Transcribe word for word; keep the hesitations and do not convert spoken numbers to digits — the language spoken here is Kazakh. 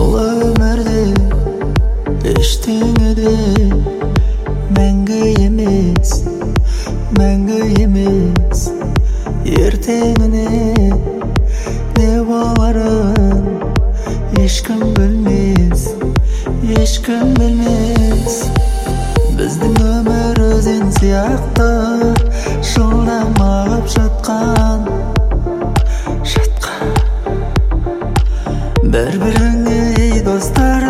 Бұл өмірде ештеңе де мәңгі емес, мәңгі емес. Ертеңіне не боларын ешкім білмес, ешкім білмес. Біздің өмір өзен сияқты жылдам ағып жатқан, жатқан. Бір-біріңе ей достар